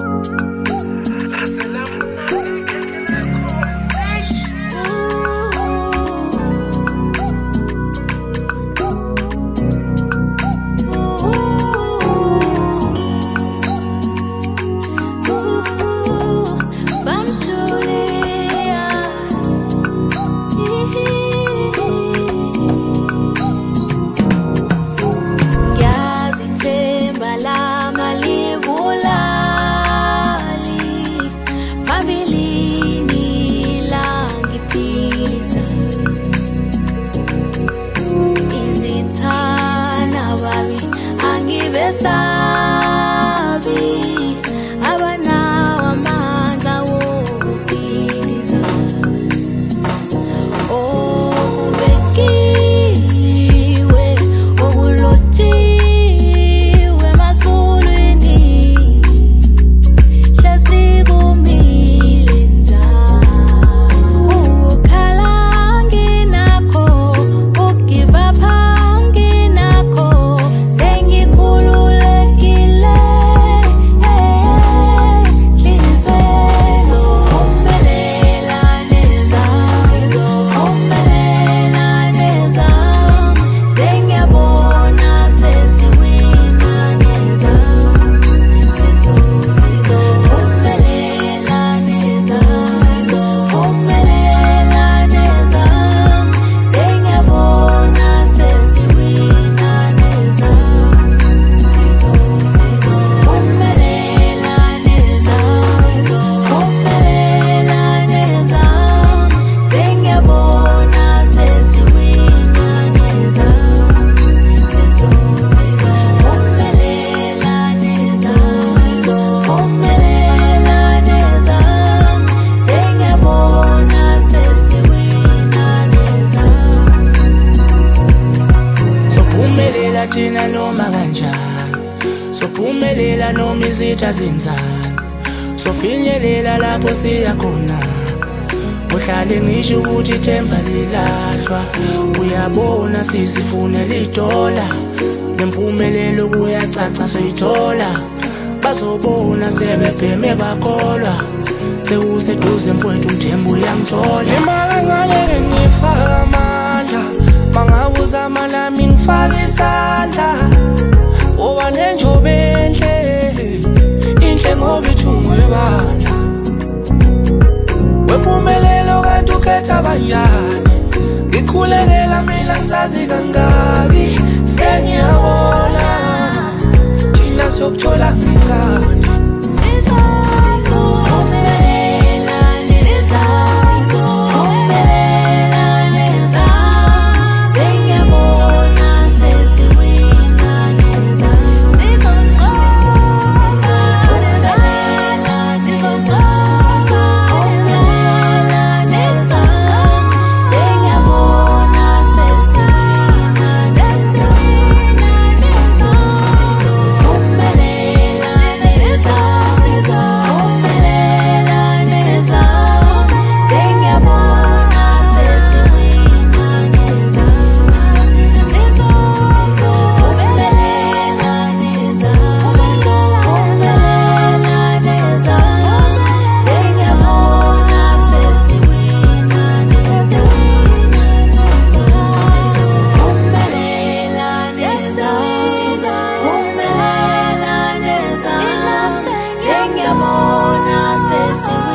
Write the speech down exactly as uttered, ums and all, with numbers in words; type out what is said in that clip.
thina noma kanjani, sophumelela noma izitha zenzani, sofinyelela lapho siya khona. Uhlale ngisho ukuthi ithemba lilahlwa, uyabona sizifunela idola, nempumelelo kuyacaca soyithola. Bazobona sebebheme bakholwa, sewuseduze mfowethu uMthembu uyangithola. Imali ngale ngifaka amandla, bangabuza nami ngifaka isandla. Oba nenjobe enhle, inhle ngoba ithungwe bandla. Wempumelelo kanti ukhetha banjani, ngikhulekela mina ngisazi kangaki. Sengiyabona thina sokuthola ngekani. Sing your bona, say